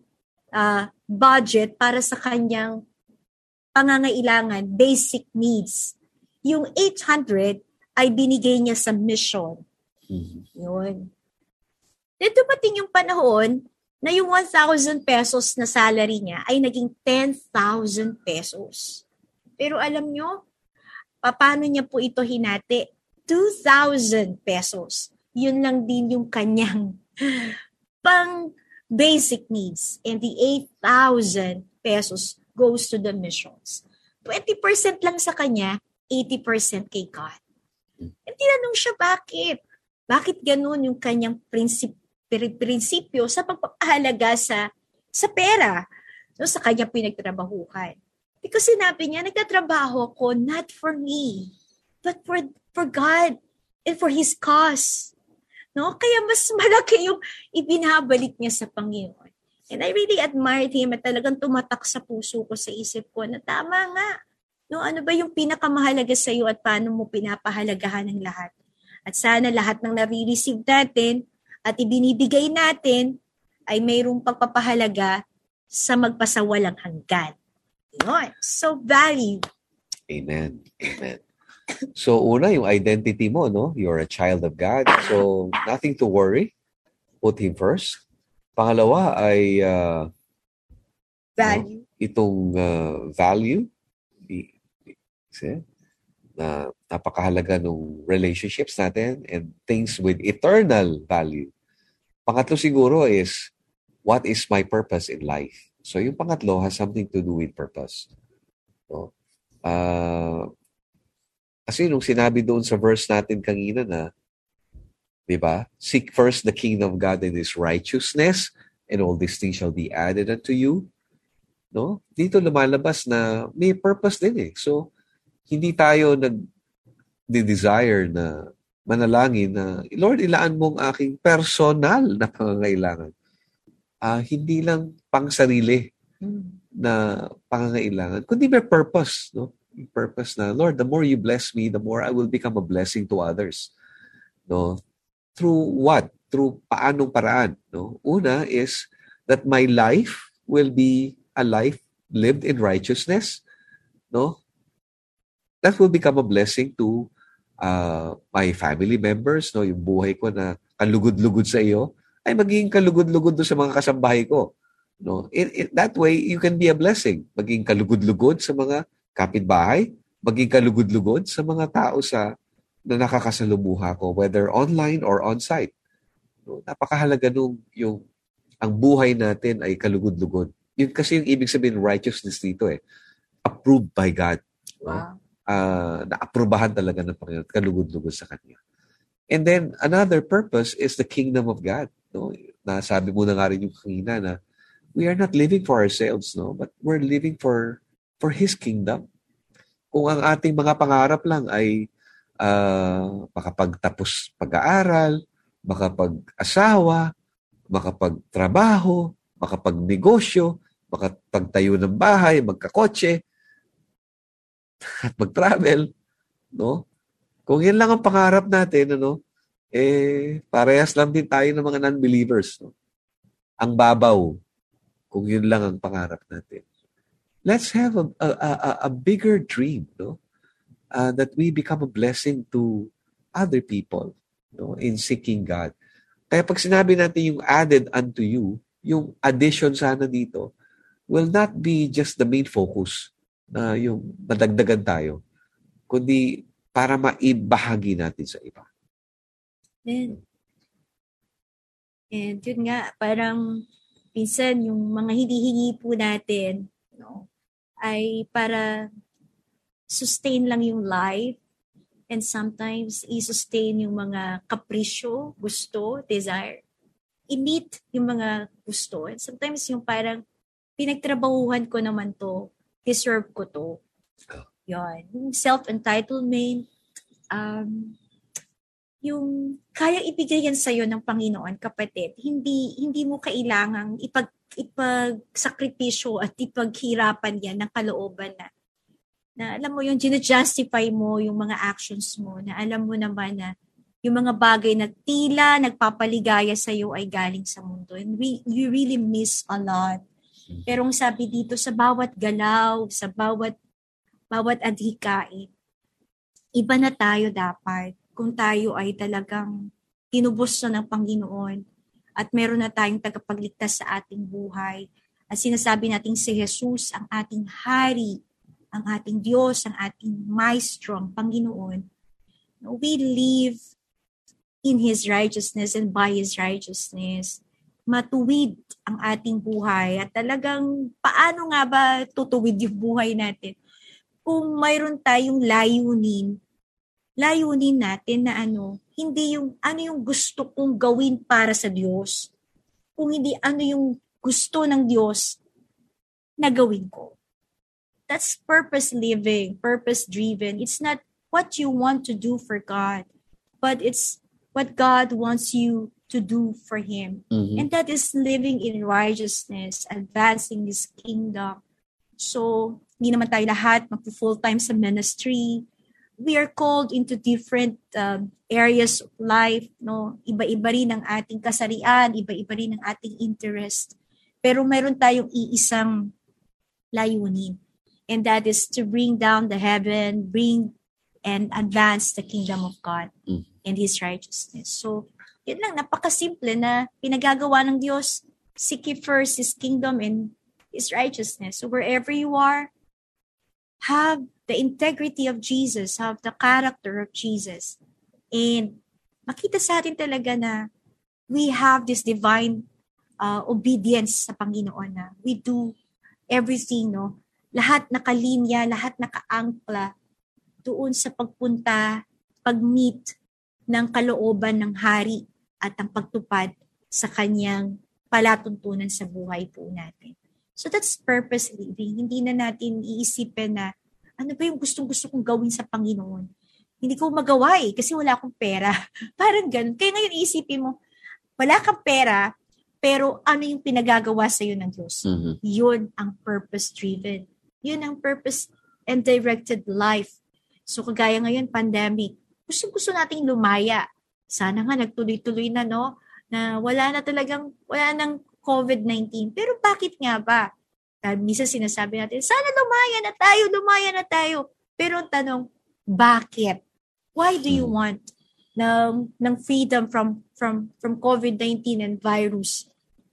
budget para sa kanyang pangangailangan, basic needs. Yung 800 ay binigay niya sa mission. Yun. Then dumating yung panahon na yung 1,000 pesos na salary niya ay naging 10,000 pesos. Pero alam nyo, paano niya po ito hinati? 2,000 pesos. Yun lang din yung kanyang pang basic needs. And the 8,000 pesos goes to the missions. 20% lang sa kanya, 80% kay God. And tinanong siya bakit? Bakit ganun yung kanyang prinsipyo sa pagpapahalaga sa pera? So, sa kanyang pinagtrabahuhan. Because sinabi niya, nagtatrabaho ko not for me, but for God and for His cause. No? Kaya mas malaki yung ibinabalik niya sa Panginoon. And I really admired him at talagang tumatak sa puso ko, sa isip ko na tama nga. No, ano ba yung pinakamahalaga sa iyo at paano mo pinapahalagahan ng lahat? At sana lahat ng nare-receive natin at ibinibigay natin ay mayroong pagpapahalaga sa magpasawalang hanggan. Yun. So, value. Amen. Amen. So, una, yung identity mo, no? You're a child of God. So, nothing to worry. Put Him first. Pangalawa ay Value. Itong value. Na napakahalaga ng relationships natin and things with eternal value. Pangatlo siguro is, what is my purpose in life? So yung pangatlo has something to do with purpose. No? Kasi nung sinabi doon sa verse natin kanina na, di ba? Seek first the kingdom of God and His righteousness, and all these things shall be added unto you. No? Dito lumalabas na may purpose din eh. So, hindi tayo nag-desire na manalangin na, Lord, ilaan mo ang aking personal na pangangailangan. Hindi lang pang sarili na pangangailangan, kundi may purpose. No? Yung purpose na, Lord, the more you bless me, the more I will become a blessing to others. No? Through what? Through paanong paraan? No? Una is that my life will be a life lived in righteousness. No? That will become a blessing to my family members. No? Yung buhay ko na kalugod-lugod sa iyo ay magiging kalugod-lugod doon sa mga kasambahay ko. No? That way, you can be a blessing. Maging kalugod-lugod sa mga kapitbahay, maging kalugod-lugod sa mga tao na nakakasalumuha ko, whether online or on-site. No? Napakahalaga nung ang buhay natin ay kalugod-lugod. Yun kasi yung ibig sabihin righteousness dito eh. Approved by God. No? Wow. Na-aprobahan talaga ng Panginoon, kalugod-lugod sa Kanya. And then, another purpose is the kingdom of God. No? Nasabi mo na nga rin yung kanina na we are not living for ourselves, no? But we're living for His kingdom. Kung ang ating mga pangarap lang ay makapagtapos pag-aaral, makapag-asawa, makapagtrabaho, makapagnegosyo, makapagtayo ng bahay, magkakotse, at mag-travel, no? Kung yan lang ang pangarap natin, parehas lang din tayo ng mga non-believers. No? Ang babaw, kung yun lang ang pangarap natin. Let's have a bigger dream, no? That we become a blessing to other people, no? In seeking God. Kaya pag sinabi natin yung added unto you, yung addition sana dito, will not be just the main focus na yung madagdagan tayo, kundi para maibahagi natin sa iba. And yun nga, parang minsan yung mga hinihingi po natin, no, ay para sustain lang yung life, and sometimes i-sustain yung mga kapresyo, gusto, desire. I-meet yung mga gusto. And sometimes yung parang pinagtrabahuhan ko naman to, deserve ko to. Yun. Yung self-entitlement, yung kaya ibigay yan sa'yo ng Panginoon, kapatid. Hindi mo kailangang ipagsakripisyo at ipaghirapan yan ng kalooban na alam mo yung gina-justify mo yung mga actions mo, na alam mo naman na yung mga bagay na tila nagpapaligaya sa'yo ay galing sa mundo. And you really miss a lot. Pero ang sabi dito, sa bawat galaw, sa bawat adhikain, iba na tayo dapat kung tayo ay talagang tinubos na ng Panginoon at meron na tayong tagapagligtas sa ating buhay. At sinasabi natin si Jesus ang ating hari, ang ating Diyos, ang ating Maestro, ang Panginoon. We live in His righteousness and by His righteousness. Matuwid ang ating buhay. At talagang paano nga ba tutuwid yung buhay natin? Kung mayroon tayong layunin natin na hindi yung gusto kong gawin para sa Diyos. Kung hindi yung gusto ng Diyos na gawin ko. That's purpose living, purpose driven. It's not what you want to do for God, but it's what God wants you to do for Him. Mm-hmm. And that is living in righteousness, advancing His kingdom. So, hindi naman tayo lahat mag-full-time sa ministry. We are called into different areas of life. No? Iba-iba rin ang ating kasarian, iba-iba rin ang ating interest. Pero mayroon tayong iisang layunin. And that is to bring down the heaven, bring and advance the kingdom of God and His righteousness. So, yun lang, napakasimple na pinagagawa ng Diyos. Seek ye first His kingdom and His righteousness. So, wherever you are, have the integrity of Jesus, have the character of Jesus. And makita sa atin talaga na we have this divine obedience sa Panginoon na we do everything, no? Lahat nakalinya, lahat nakaangkla doon sa pagpunta, pag-meet ng kalooban ng hari at ang pagtupad sa kanyang palatuntunan sa buhay po natin. So that's purpose living. Hindi na natin iisipin na ano ba yung gustong-gusto kong gawin sa Panginoon. Hindi ko magawa kasi wala akong pera. Parang ganun. Kaya ngayon iisipin mo, wala kang pera, pero ano yung pinagagawa sa'yo ng Diyos? Mm-hmm. Yun ang purpose-driven. Yun ang purpose and directed life. So kagaya ngayon, pandemic, gusto nating lumaya. Sana nga nagtuloy-tuloy na, no? Na wala nang COVID-19. Pero bakit nga ba? Minsan sinasabi natin, sana lumaya na tayo. Pero ang tanong, bakit? Why do you want ng freedom from COVID-19 and virus?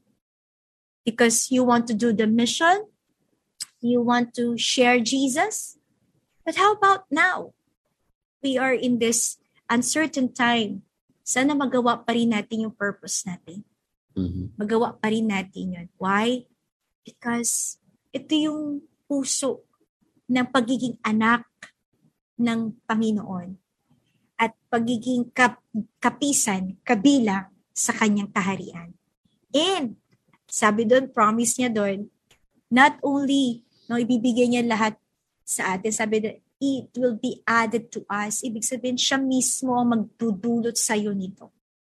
Because you want to do the mission? You want to share Jesus? But how about now? We are in this uncertain time. Sana magawa pa rin natin yung purpose natin. Mm-hmm. Magawa pa rin natin yun. Why? Because ito yung puso ng pagiging anak ng Panginoon at pagiging kapisan, kabilang sa kanyang kaharian. And sabi doon, promise niya doon, not only ibibigay niya lahat sa atin, sabi doon, it will be added to us. Ibig sabihin, siya mismo ang magdudulot sa'yo nito.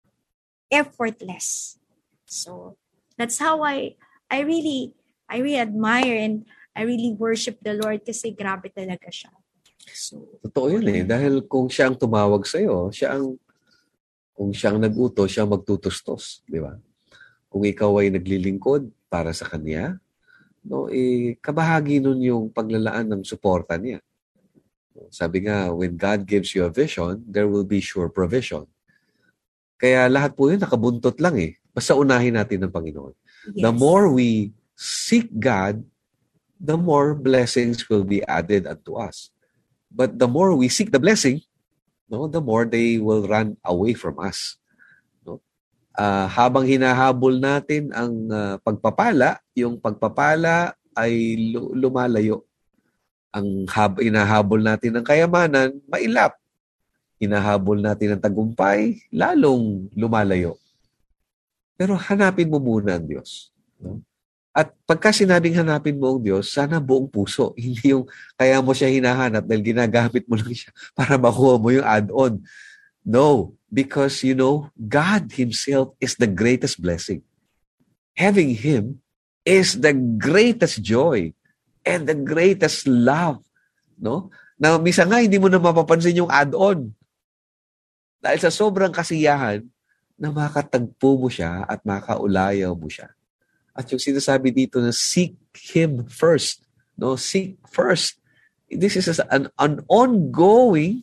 Effortless. So, that's how I really admire and I really worship the Lord kasi grabe talaga siya. So, totoo yun dahil kung siya ang tumawag sa'yo, siya ang Kung siyang nag-utos, siyang magtutustos, di ba? Kung ikaw ay naglilingkod para sa Kanya, no, kabahagi nun yung paglalaan ng suporta niya. Sabi nga, when God gives you a vision, there will be sure provision. Kaya lahat po yun nakabuntot lang eh. Basta unahin natin ng Panginoon. Yes. The more we seek God, the more blessings will be added unto us. But the more we seek the blessing, no, the more they will run away from us. No? Habang hinahabol natin ang pagpapala, yung pagpapala ay lumalayo. Ang hinahabol natin ng kayamanan, mailap. Hinahabol natin ng tagumpay, lalong lumalayo. Pero hanapin mo muna ang Diyos. No? At pagka sinabing hanapin mo ang Diyos, sana buong puso. Hindi yung kaya mo siya hinahanap dahil ginagamit mo lang siya para makuha mo yung add-on. No, because God Himself is the greatest blessing. Having Him is the greatest joy and the greatest love. No? Na minsan nga hindi mo na mapapansin yung add-on. Dahil sa sobrang kasiyahan na makatagpo mo siya at makaulayaw mo siya. At yung sinasabi dito na seek Him first. No, seek first. This is an ongoing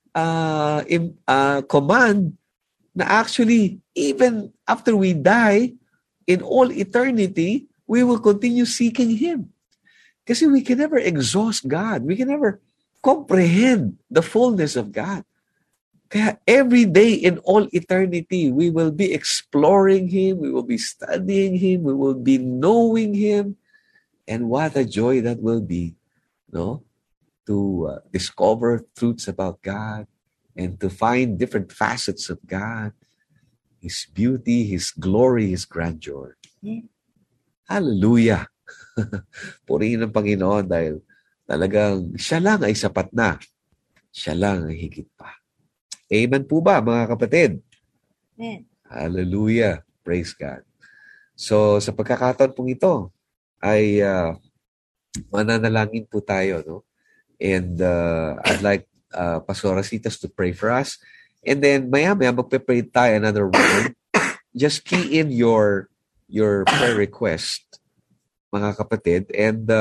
command na actually, even after we die, in all eternity, we will continue seeking Him. Kasi we can never exhaust God. We can never comprehend the fullness of God. Kaya every day in all eternity, we will be exploring Him, we will be studying Him, we will be knowing Him. And what a joy that will be, no? To discover truths about God and to find different facets of God, His beauty, His glory, His grandeur. Hallelujah! Purihin ang Panginoon dahil talagang siya lang ay sapat na. Siya lang ay higit pa. Amen po ba, mga kapatid? Amen. Hallelujah. Praise God. So, sa pagkakataon pong ito, ay mananalangin po tayo, no? And I'd like Pastor Rasitas to pray for us. And then, maya-maya, magpe-pray tayo another word. Just key in your prayer request, mga kapatid, and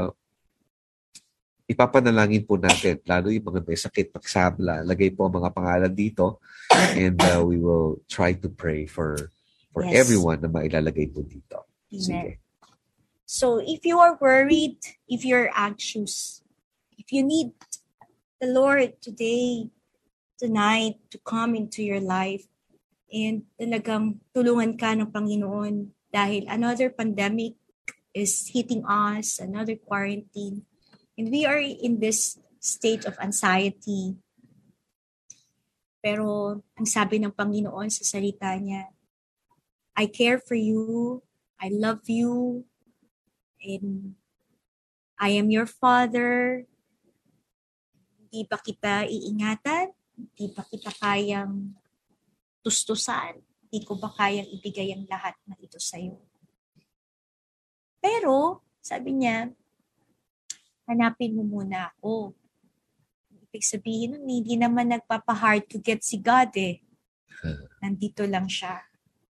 ipapanalangin po natin, lalo yung mga may sakit, pagsabla, lagay po ang mga pangalan dito, and we will try to pray for everyone na mailalagay po dito. Amen. Sige. So, if you are worried, if you're anxious, if you need the Lord today, tonight, to come into your life, and talagang tulungan ka ng Panginoon dahil another pandemic is hitting us, another quarantine, and we are in this state of anxiety. Pero ang sabi ng Panginoon sa salita niya, I care for you, I love you, and I am your Father. Hindi ba kita iingatan? Hindi ba kita kayang tustusan? Hindi ko ba kayang ibigay ang lahat na ito sa'yo? Pero, sabi niya, hanapin mo muna ako. Ibig sabihin nun, hindi naman nagpapa-hard to get si God eh. Nandito lang siya.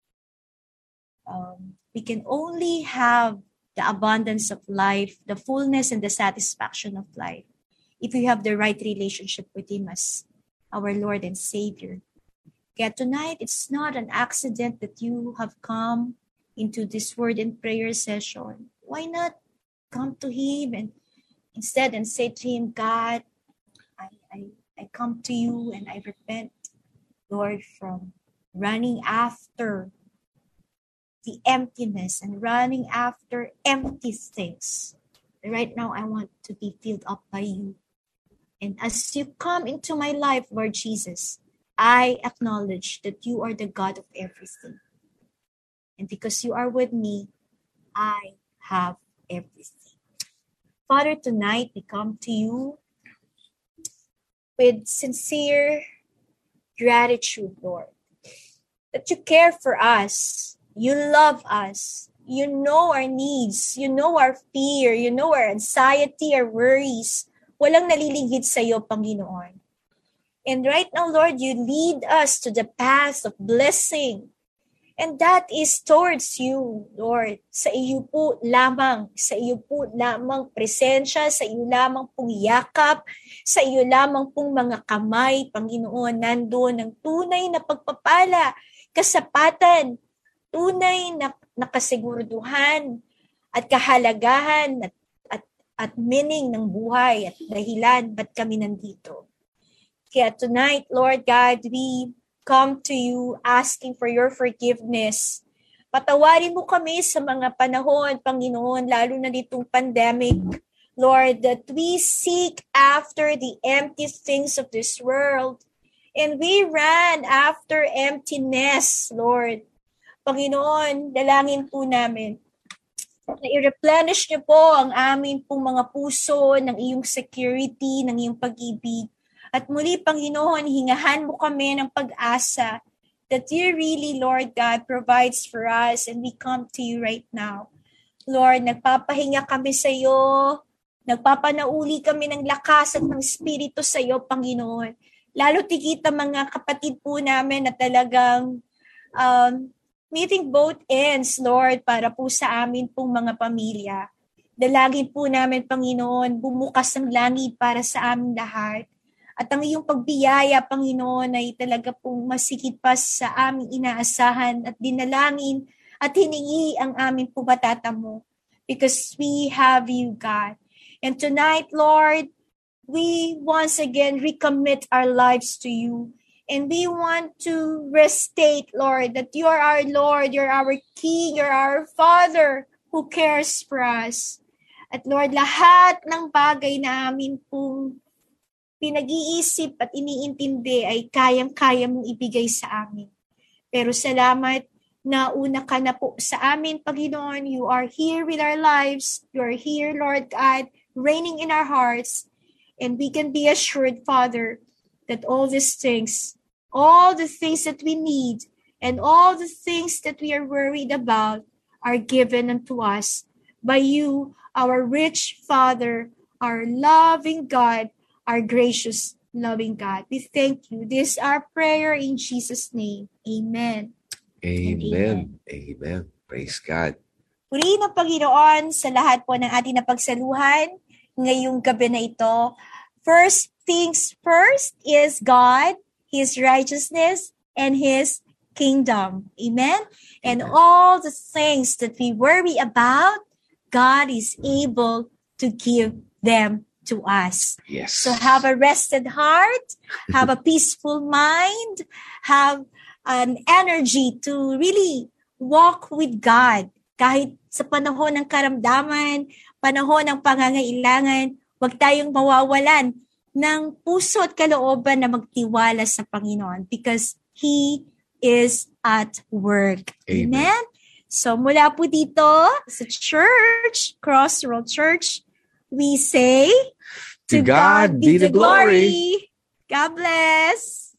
We can only have the abundance of life, the fullness and the satisfaction of life, if we have the right relationship with Him as our Lord and Savior. Kaya tonight, it's not an accident that you have come into this word and prayer session. Why not come to Him and instead and say to Him, God, I come to you and I repent, Lord, from running after the emptiness and running after empty things. Right now, I want to be filled up by you. And as you come into my life, Lord Jesus, I acknowledge that you are the God of everything. And because you are with me, I have everything. Father, tonight we come to you with sincere gratitude, Lord, that you care for us, you love us, you know our needs, you know our fear, you know our anxiety, our worries. Walang naliligid sa iyo, Panginoon. And right now, Lord, you lead us to the path of blessing. And that is towards you, Lord. Sa iyo po lamang presensya, sa iyo lamang pong yakap, sa iyo lamang pong mga kamay, Panginoon, nandoon ang tunay na pagpapala, kasapatan, tunay na kasiguraduhan at kahalagahan at meaning ng buhay at dahilan ba't kami nandito. Kaya tonight, Lord God, we come to you asking for your forgiveness. Patawarin mo kami sa mga panahon, Panginoon, lalo na ditong pandemic, Lord, that we seek after the empty things of this world. And we ran after emptiness, Lord. Panginoon, dalangin po namin na i-replenish niyo po ang amin pong mga puso ng iyong security, ng iyong pag-ibig. At muli, Panginoon, hingahan mo kami ng pag-asa that you really, Lord God, provides for us, and we come to you right now. Lord, nagpapahinga kami sa iyo, nagpapanauli kami ng lakas at ng Espiritu sa iyo, Panginoon. Lalo tigita mga kapatid po namin na talagang meeting both ends, Lord, para po sa amin pong mga pamilya. Dalangin po namin, Panginoon, bumukas ang langit para sa aming lahat. At ang iyong pagbiyaya, Panginoon, ay talaga pong masikip pa sa aming inaasahan at dinalangin at hiningi ang aming pumatatamo because we have you, God. And tonight, Lord, we once again recommit our lives to you. And we want to restate, Lord, that you are our Lord, you're our King, you're our Father who cares for us. At Lord, lahat ng bagay na amin pong pinag-iisip at iniintindi ay kayang-kaya mong ibigay sa amin. Pero salamat na una ka na po sa amin, Panginoon. You are here with our lives. You are here, Lord God, reigning in our hearts. And we can be assured, Father, that all these things, all the things that we need, and all the things that we are worried about are given unto us by you, our rich Father, our loving God, our gracious, loving God. We thank you. This is our prayer in Jesus' name. Amen. Amen. Amen. Praise God. Purihin ang Panginoon sa lahat po ng ating napagsaluhan ngayong gabi na ito. First things first is God, His righteousness, and His kingdom. Amen? And all the things that we worry about, God is able to give them to us. Yes. So have a rested heart, have a peaceful mind, have an energy to really walk with God. Kahit sa panahon ng karamdaman, panahon ng pangangailangan, huwag tayong mawawalan ng puso at kalooban na magtiwala sa Panginoon because He is at work. Amen? So mula po dito sa church, Crossroad Church, we say, To God be the glory. God bless.